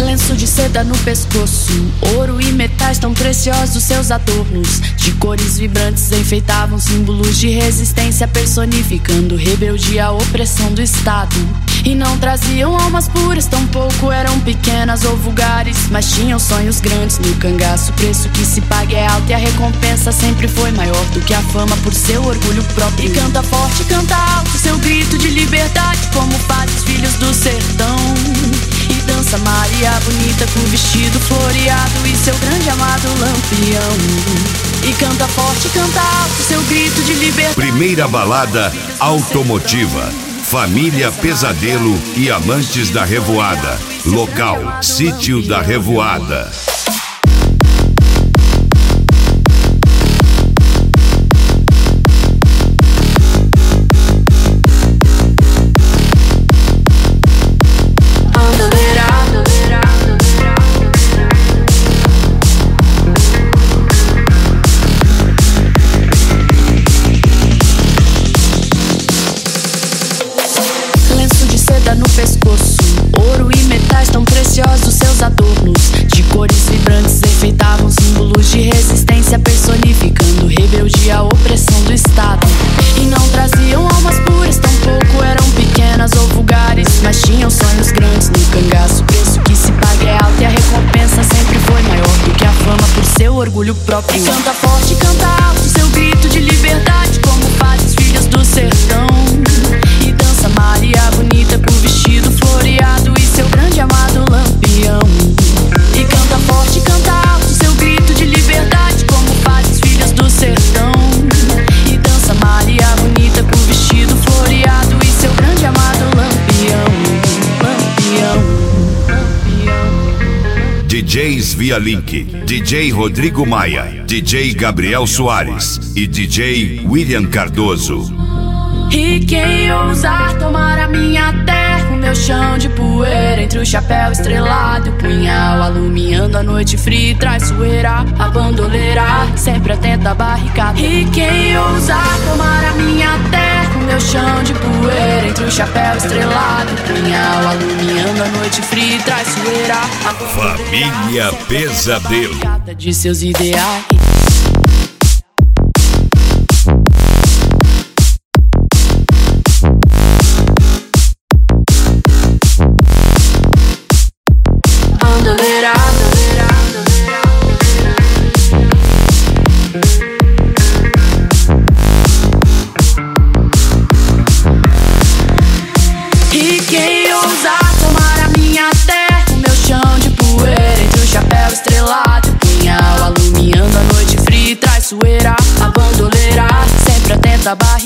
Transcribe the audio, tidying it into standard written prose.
Lenço de seda no pescoço, ouro e metais tão preciosos seus adornos. De cores vibrantes enfeitavam símbolos de resistência, personificando rebeldia à opressão do Estado. E não traziam almas puras, tampouco eram pequenas ou vulgares, mas tinham sonhos grandes no cangaço. O preço que se paga é alto e a recompensa sempre foi maior do que a fama por seu orgulho próprio. E canta forte, canta alto seu grito de liberdade, como fazem os filhos do sertão. E dança Maria bonita com vestido floreado e seu grande amado lampião. E canta forte, canta alto seu grito de liberdade. Primeira balada automotiva. Família Pesadelo e amantes da revoada. Local: Sítio da Revoada. No pescoço, ouro e metais tão preciosos seus adornos. De cores vibrantes enfeitavam símbolos de resistência, personificando rebeldia à opressão do Estado. E não traziam almas puras, tampouco eram pequenas ou vulgares, mas tinham sonhos grandes no cangaço. O preço que se paga é alto e a recompensa sempre foi maior do que a fama por seu orgulho próprio. E canta forte, canta alto seu grito de liberdade, como fazem os filhos do sertão. E dança Maria bonita com vestido floreado e seu grande amado lampião. E canta forte, canta alto seu grito de liberdade, como fazem os filhos do sertão. E dança Maria bonita com vestido floreado e seu grande amado lampião. DJs via link: DJ Rodrigo Maia, DJ Gabriel Soares e DJ William Cardoso. E quem ousar tomar a minha terra, o meu chão de poeira, entre o chapéu estrelado e o punhal, alumiando a noite fria e traiçoeira, a bandoleira sempre atenta à barricada. E quem ousar tomar a minha terra, o meu chão de poeira, entre o chapéu estrelado e o punhal, alumiando a noite fria e traiçoeira, a bandoleira Família Pesadelo de seus ideais. E quem ousar tomar a minha terra, o meu chão de poeira, entre o chapéu estrelado e o punhal, alumiando a noite fria e traiçoeira, a bandoleira sempre atenta à barra.